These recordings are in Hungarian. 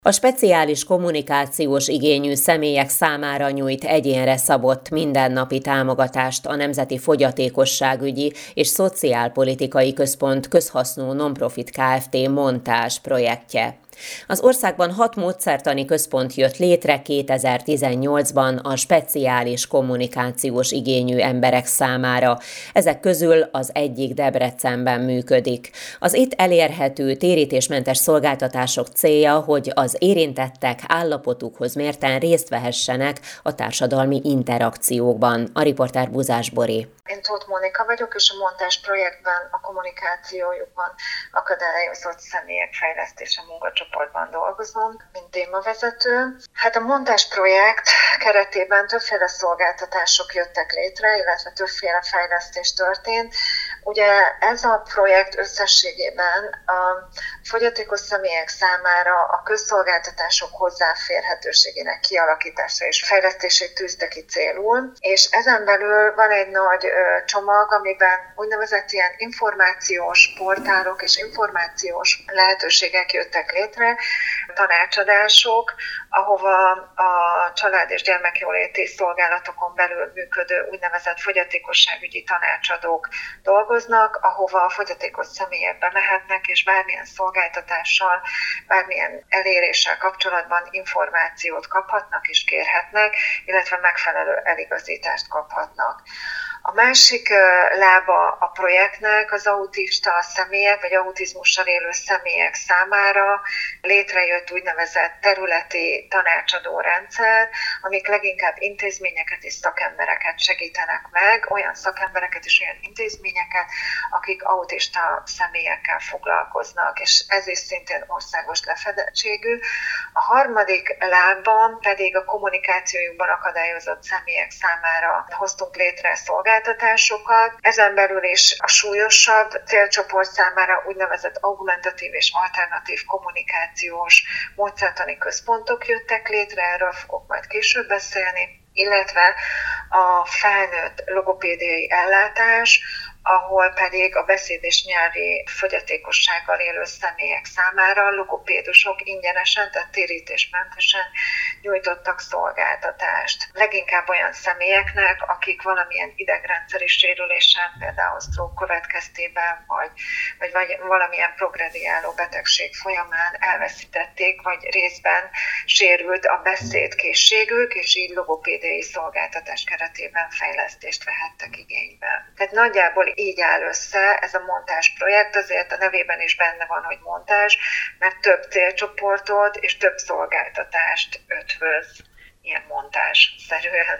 A speciális kommunikációs igényű személyek számára nyújt egyénre szabott mindennapi támogatást a Nemzeti Fogyatékosságügyi és Szociálpolitikai Központ közhasznú non-profit Kft. Montázs projektje. Az országban 6 módszertani központ jött létre 2018-ban a speciális kommunikációs igényű emberek számára. Ezek közül az egyik Debrecenben működik. Az itt elérhető térítésmentes szolgáltatások célja, hogy az érintettek állapotukhoz mérten részt vehessenek a társadalmi interakciókban. A riporter Buzás Bori. Én Tóth Mónika vagyok, és a Montázs projektben a kommunikációjukban akadályozott személyek fejlesztése munkacsoportban dolgozom, mint témavezető. Hát a Montázs projekt keretében többféle szolgáltatások jöttek létre, illetve többféle fejlesztés történt. Ugye ez a projekt összességében a fogyatékos személyek számára a közszolgáltatások hozzáférhetőségének kialakítása és fejlesztését tűzte ki célul, és ezen belül van egy nagy csomag, amiben úgynevezett ilyen információs portálok és információs lehetőségek jöttek létre, tanácsadások, ahova a család- és gyermekjóléti szolgálatokon belül működő úgynevezett fogyatékosságügyi tanácsadók dolgoznak, ahova a fogyatékos személyek bemehetnek, és bármilyen szolgáltatással, bármilyen eléréssel kapcsolatban információt kaphatnak és kérhetnek, illetve megfelelő eligazítást kaphatnak. A másik lába a projektnek az autista személyek, vagy autizmussal élő személyek számára létrejött úgynevezett területi tanácsadó rendszer, amik leginkább intézményeket és szakembereket segítenek meg, olyan szakembereket és olyan intézményeket, akik autista személyekkel foglalkoznak, és ez is szintén országos lefedettségű. A harmadik lábban pedig a kommunikációjukban akadályozott személyek számára hoztunk létre szolgáltatásokat. Ezen belül is a súlyosabb célcsoport számára úgynevezett augmentatív és alternatív kommunikációs módszertani központok jöttek létre, erről fogok majd később beszélni, illetve a felnőtt logopédiai ellátás, ahol pedig a beszéd- és nyelvi fogyatékossággal élő személyek számára logopédusok ingyenesen, tehát térítésmentesen nyújtottak szolgáltatást. Leginkább olyan személyeknek, akik valamilyen idegrendszeri sérülésen, például stroke következtében, vagy valamilyen progrediáló betegség folyamán elveszítették, vagy részben sérült a beszédkészségük, és így logopédiai szolgáltatás keretében fejlesztést vehettek igénybe. Tehát nagyjából így áll össze ez a Montázs projekt, azért a nevében is benne van, hogy Montázs, mert több célcsoportot és több szolgáltatást ötvöz. Ilyen montázsszerűen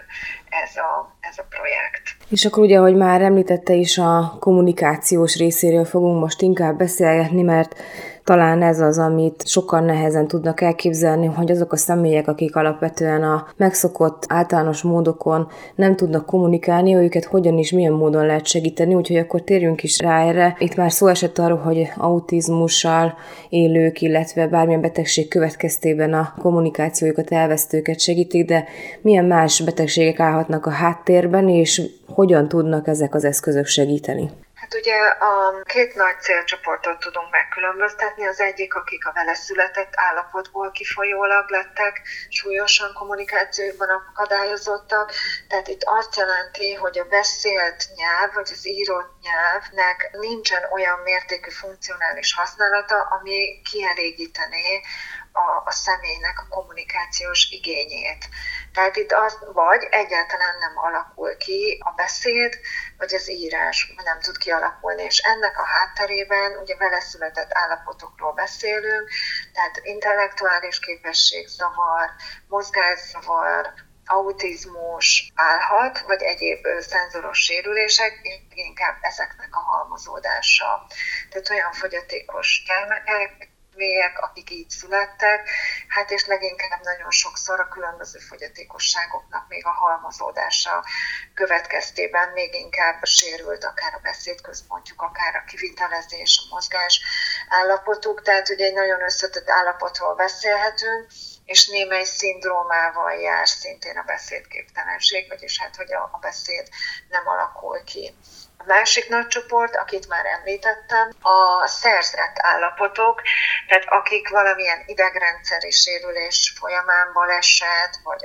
ez a projekt. És akkor ugye, ahogy már említette is, a kommunikációs részéről fogunk most inkább beszélgetni, mert talán ez az, amit sokan nehezen tudnak elképzelni, hogy azok a személyek, akik alapvetően a megszokott általános módokon nem tudnak kommunikálni, őket hogyan is, milyen módon lehet segíteni, úgyhogy akkor térjünk is rá erre. Itt már szó esett arról, hogy autizmussal élők, illetve bármilyen betegség következtében a kommunikációjukat elvesztőket segítik, de milyen más betegségek állhatnak a háttérben, és hogyan tudnak ezek az eszközök segíteni? Hát ugye a két nagy célcsoportot tudunk megkülönböztetni. Az egyik, akik a vele született állapotból kifolyólag lettek súlyosan kommunikációban akadályozottak. Tehát itt azt jelenti, hogy a beszélt nyelv, vagy az írott nyelvnek nincsen olyan mértékű funkcionális használata, ami kielégítené a személynek a kommunikációs igényét. Tehát itt az vagy egyáltalán nem alakul ki a beszéd, vagy az írás nem tud kialakulni, és ennek a hátterében ugye vele született állapotokról beszélünk, tehát intellektuális képességzavar, mozgászavar, autizmus állhat, vagy egyéb szenzoros sérülések, és inkább ezeknek a halmozódása. Tehát olyan fogyatékos gyermekek, akik így születtek, hát és leginkább nagyon sokszor a különböző fogyatékosságoknak még a halmozódása következtében még inkább sérült akár a beszédközpontjuk, akár a kivitelezés, a mozgás állapotuk, tehát ugye egy nagyon összetett állapotról beszélhetünk, és némely szindrómával jár szintén a beszédképtelenség, vagyis hát, hogy a beszéd nem alakul ki. A másik nagy csoport, akit már említettem, a szerzett állapotok, tehát akik valamilyen idegrendszeri sérülés folyamán baleset, vagy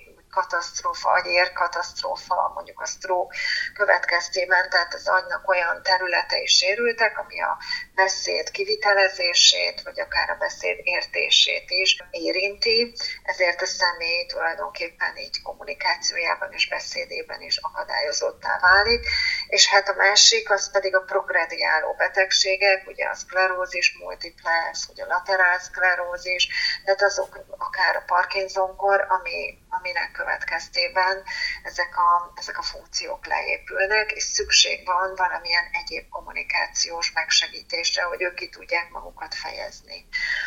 agyérkatasztrófa, mondjuk a stroke következtében, tehát az agynak olyan területei sérültek, ami a beszéd kivitelezését, vagy akár a beszéd értését is érinti, ezért a személy tulajdonképpen így kommunikációjában és beszédében is akadályozottá válik. És hát a másik, az pedig a progrediáló betegségek, ugye a szklerózis multiplex, vagy a laterál szklerózis, tehát azok akár a Parkinson-kor, aminek következtében ezek a funkciók leépülnek, és szükség van valamilyen egyéb kommunikációs megsegítésre, hogy ők ki tudják magukat fejezni.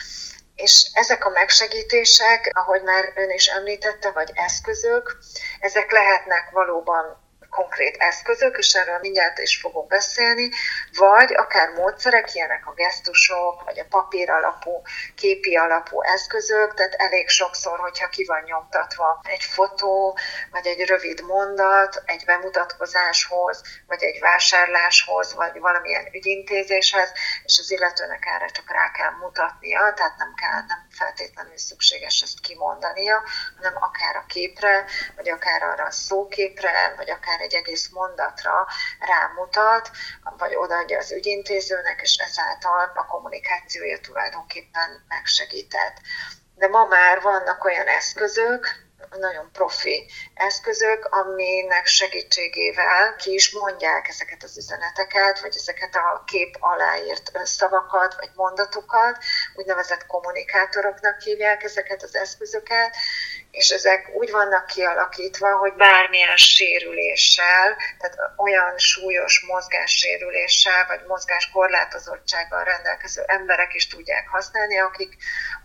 És ezek a megsegítések, ahogy már ön is említette, vagy eszközök, ezek lehetnek valóban konkrét eszközök, és erről mindjárt is fogok beszélni, vagy akár módszerek, ilyenek a gesztusok, vagy a papír alapú, képi alapú eszközök, tehát elég sokszor, hogyha ki van nyomtatva egy fotó, vagy egy rövid mondat, egy bemutatkozáshoz, vagy egy vásárláshoz, vagy valamilyen ügyintézéshez, és az illetőnek erre csak rá kell mutatnia, tehát nem feltétlenül szükséges ezt kimondania, hanem akár a képre, vagy akár arra a szóképre, vagy akár egy egész mondatra rámutat, vagy odaadja az ügyintézőnek, és ezáltal a kommunikációja tulajdonképpen megsegített. De ma már vannak olyan eszközök, nagyon profi eszközök, aminek segítségével ki is mondják ezeket az üzeneteket, vagy ezeket a kép aláírt szavakat, vagy mondatokat, úgynevezett kommunikátoroknak hívják ezeket az eszközöket, és ezek úgy vannak kialakítva, hogy bármilyen sérüléssel, tehát olyan súlyos mozgássérüléssel, vagy mozgáskorlátozottsággal rendelkező emberek is tudják használni, akik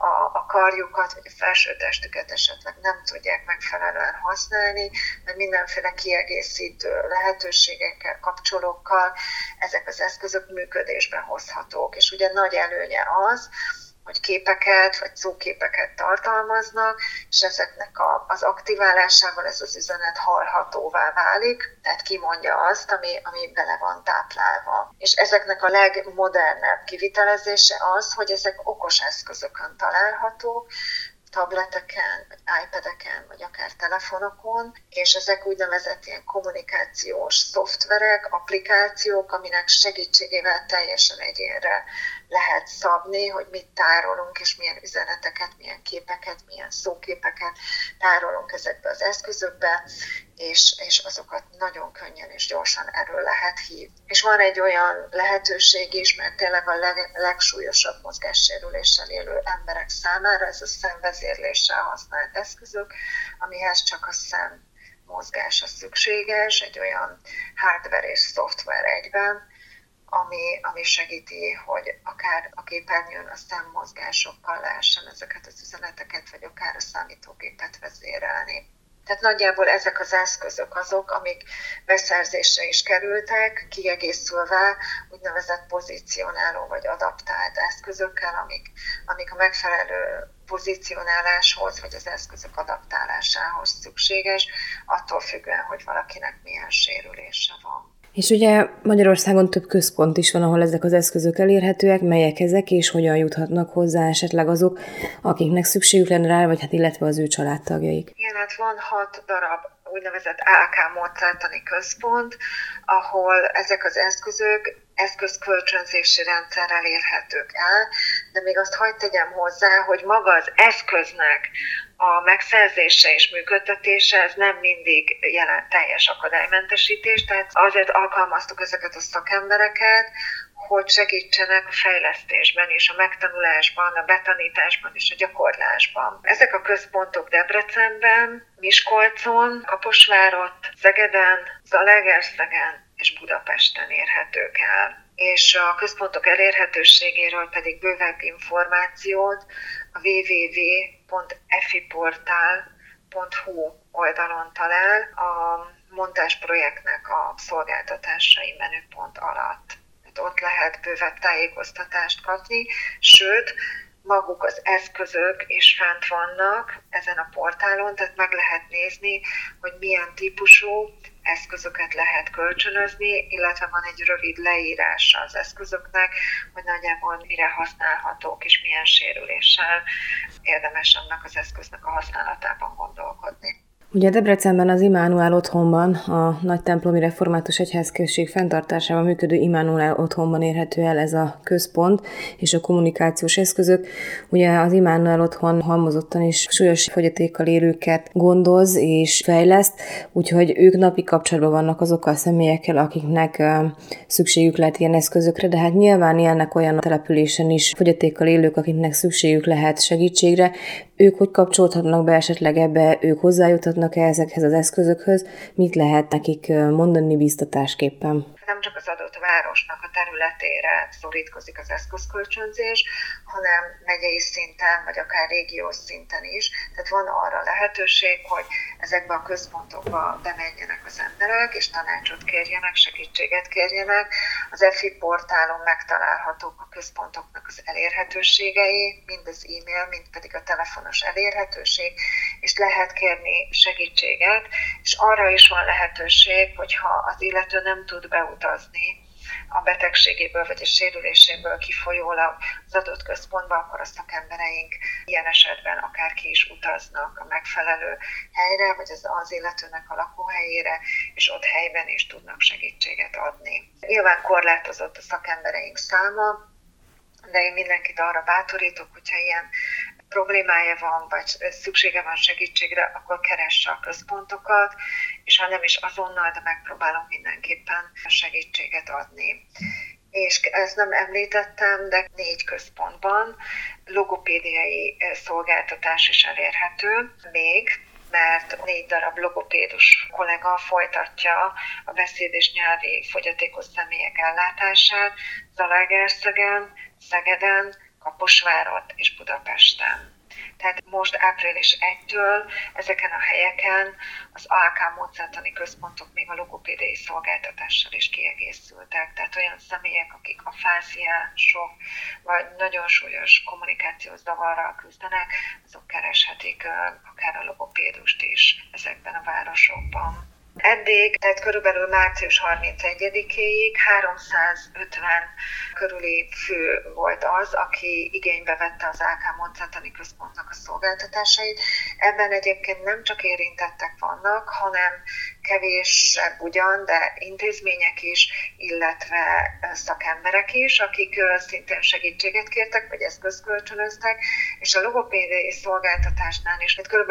a karjukat, vagy a felsőtestüket esetleg nem tudják megfelelően használni, mert mindenféle kiegészítő lehetőségekkel, kapcsolókkal ezek az eszközök működésbe hozhatók. És ugye nagy előnye az, hogy képeket vagy szóképeket tartalmaznak, és ezeknek az aktiválásával ez az üzenet hallhatóvá válik, tehát kimondja azt, ami bele van táplálva. És ezeknek a legmodernebb kivitelezése az, hogy ezek okos eszközökön találhatók, tableteken, vagy iPad-eken, vagy akár telefonokon, és ezek úgynevezett ilyen kommunikációs szoftverek, applikációk, aminek segítségével teljesen egyénre lehet szabni, hogy mit tárolunk, és milyen üzeneteket, milyen képeket, milyen szóképeket tárolunk ezekbe az eszközökbe, és azokat nagyon könnyen és gyorsan erről lehet hívni. És van egy olyan lehetőség is, mert tényleg a legsúlyosabb mozgássérüléssel élő emberek számára ez a szemvezérléssel használt eszközök, amihez csak a szem mozgása szükséges, egy olyan hardware és szoftver egyben, ami segíti, hogy akár a képernyőn a szemmozgásokkal lehessen ezeket az üzeneteket, vagy akár a számítógépet vezérelni. Tehát nagyjából ezek az eszközök azok, amik beszerzésre is kerültek, kiegészülve úgynevezett pozícionáló vagy adaptált eszközökkel, amik a megfelelő pozícionáláshoz vagy az eszközök adaptálásához szükséges, attól függően, hogy valakinek milyen sérülése van. És ugye Magyarországon több központ is van, ahol ezek az eszközök elérhetőek, melyek ezek, és hogyan juthatnak hozzá esetleg azok, akiknek szükségük lenne rá, vagy hát illetve az ő családtagjaik. Igen, hát van 6 darab úgynevezett AK módszertani központ, ahol ezek az eszközök eszközkölcsönzési rendszerrel érhetők el, de még azt hadd tegyem hozzá, hogy maga az eszköznek a megszerzése és működtetése ez nem mindig jelent teljes akadálymentesítést, tehát azért alkalmaztuk ezeket a szakembereket, hogy segítsenek a fejlesztésben és a megtanulásban, a betanításban és a gyakorlásban. Ezek a központok Debrecenben, Miskolcon, Kaposvárott, Szegeden, Zalaegerszegen és Budapesten érhetők el. És a központok elérhetőségéről pedig bővebb információt a www.efiportal.hu oldalon talál a montásprojektnek a szolgáltatásai menüpont alatt. Ott lehet bővebb tájékoztatást kapni, sőt, maguk az eszközök is fent vannak ezen a portálon, tehát meg lehet nézni, hogy milyen típusú eszközöket lehet kölcsönözni, illetve van egy rövid leírása az eszközöknek, hogy nagyjából mire használhatók és milyen sérüléssel érdemes annak az eszköznek a használatában gondolkodni. Ugye Debrecenben az Immanuel Otthonban, a Nagytemplomi Református Egyházközség fenntartásában működő Immanuel Otthonban érhető el ez a központ és a kommunikációs eszközök. Ugye az Immanuel Otthon halmozottan is súlyos fogyatékkal élőket gondoz és fejleszt, úgyhogy ők napi kapcsolatban vannak azokkal a személyekkel, akiknek szükségük lehet ilyen eszközökre, de hát nyilván élnek olyan településen is fogyatékkal élők, akiknek szükségük lehet segítségre. Ők hogy kapcsolódhatnak be esetleg ebbe, ők hozzájuthatnak-e ezekhez az eszközökhöz, mit lehet nekik mondani biztatásképpen? Nem csak az adott városnak a területére szorítkozik az eszközkölcsönzés, hanem megyei szinten, vagy akár régiós szinten is. Tehát van arra lehetőség, hogy ezekbe a központokba bemenjenek az emberek, és tanácsot kérjenek, segítséget kérjenek. Az EFI portálon megtalálhatók a központoknak az elérhetőségei, mind az e-mail, mind pedig a telefonos elérhetőség, és lehet kérni segítséget, és arra is van lehetőség, hogyha az illető nem tud beutazni a betegségéből vagy a sérüléséből kifolyólag az adott központba, akkor a szakembereink ilyen esetben akár ki is utaznak a megfelelő helyre, vagy az illetőnek a lakóhelyére, és ott helyben is tudnak segítséget adni. Nyilván korlátozott a szakembereink száma, de én mindenkit arra bátorítok, hogyha ilyen problémája van, vagy szüksége van segítségre, akkor keresse a központokat, és ha nem is azonnal, de megpróbálunk mindenképpen segítséget adni. És ezt nem említettem, de 4 központban logopédiai szolgáltatás is elérhető még, mert 4 darab logopédus kollega folytatja a beszéd- és nyelvi fogyatékos személyek ellátását Zalaegerszegen, Szegeden, Kaposváron és Budapesten. Tehát most április 1-től ezeken a helyeken az ALK módszertani központok még a logopédiai szolgáltatással is kiegészültek. Tehát olyan személyek, akik a fáziások vagy nagyon súlyos kommunikációs zavarral küzdenek, azok kereshetik akár a logopédust is ezekben a városokban. Eddig, tehát körülbelül március 31-éig 350 körüli fő volt az, aki igénybe vette az AK módszertani központnak a szolgáltatásait. Ebben egyébként nem csak érintettek vannak, hanem kevésebb ugyan, de intézmények is, illetve szakemberek is, akik szintén segítséget kértek, vagy eszközkölcsönöztek, és a logopédiai szolgáltatásnál is kb.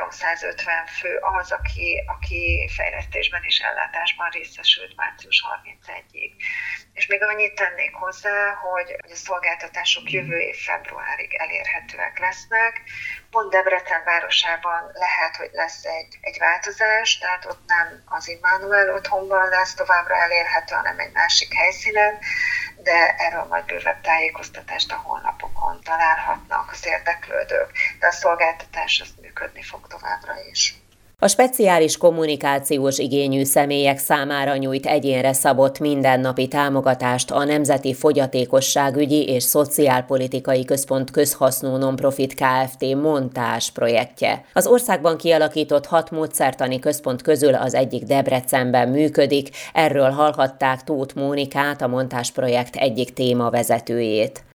350 fő az, aki fejlesztésben és ellátásban részesült március 31-ig. És még annyit tennék hozzá, hogy a szolgáltatások jövő év februárig elérhetőek lesznek. Pont Debrecen városában lehet, hogy lesz egy változás, tehát ott nem az Immanuel Otthonban lesz továbbra elérhető, hanem egy másik helyszínen, de erről majd bővebb tájékoztatást a honlapokon találhatnak az érdeklődők, de a szolgáltatás az működni fog továbbra is. A speciális kommunikációs igényű személyek számára nyújt egyénre szabott mindennapi támogatást a Nemzeti Fogyatékosságügyi és Szociálpolitikai Központ közhasznú non-profit Kft. Montás projektje. Az országban kialakított 6 módszertani központ közül az egyik Debrecenben működik, erről hallhatták Tóth Mónikát, a Montás projekt egyik témavezetőjét.